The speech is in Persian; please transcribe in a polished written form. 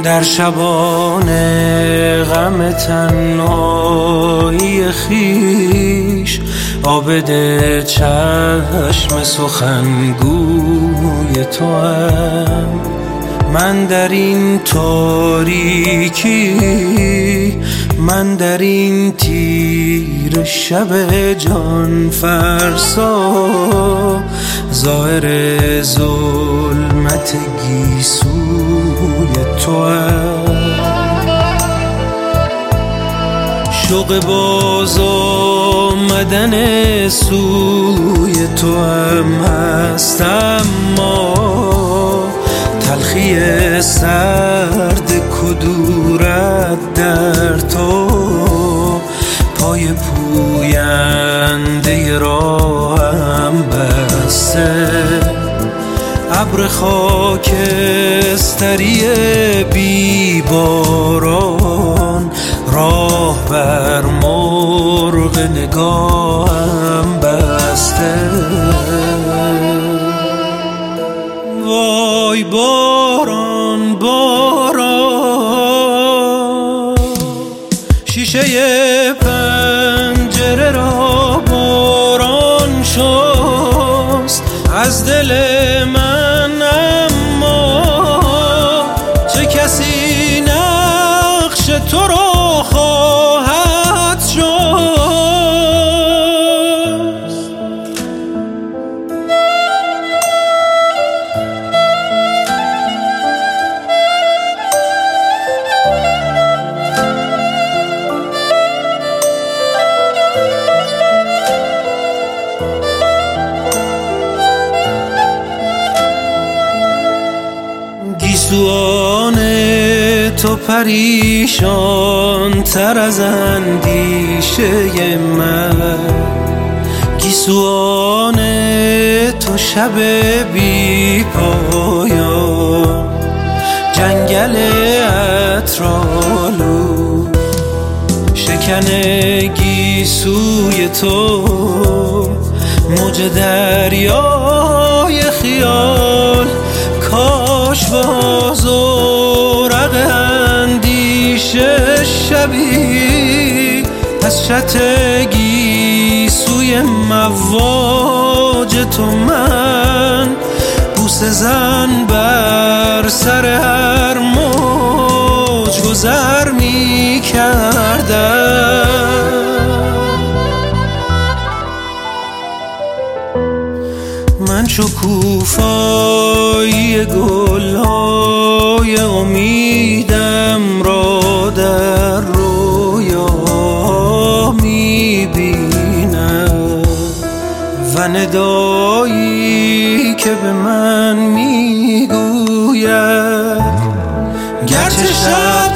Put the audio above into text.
در شبان غم تنهایی خویش عابد چشم سخنگوی توام. من در این تاریکی، من در این تیر شب جان فرسا ظاهر ظلمت گیسوی توام. شوق باز آمدن سوی توام هست، اما تلخی سرد کدورت در تو پای پوینده راهم بسته. ابر خاکستری بی باران راه بر مرغ نگاهم بسته. وای باران باران، شیشه پنجره را باران شست از دل من، اما چه کسی نقش تو را خواهد شست. گیسوان تو پریشان تر از اندیشه من، گیسوان تو شب بی پایان، جنگل عطرآلود شکن گیسوی تو، موج دریای خیال. کاش باز ورق اندیشه شبی از شط گیسوی مواج تو من بوسه زن بر سر هر موج گذر می کردم. من شکوفایی گلهای امیدم را در رویا میبینم و ندایی که به من میگوید گرچه شب